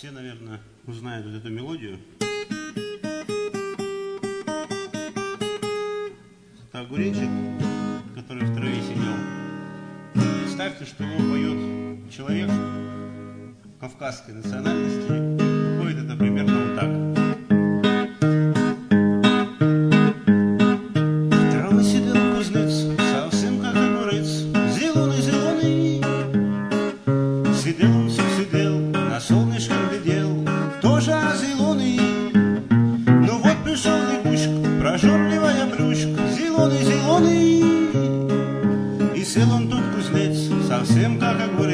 Все, наверное, узнают вот эту мелодию. Это огуречек, который в траве сидел. Представьте, что его поет человек кавказской национальности. Поет это примерно вот так. В траве сидел кузнец, совсем как огурец, зеленый-зеленый. Сидел он, все сидел, на солнышко глядел, тоже зеленый. Ну вот пришел лягушка, прожорливая брюшка, зеленый-зеленый. И сел он тут кузнец, совсем как огурец.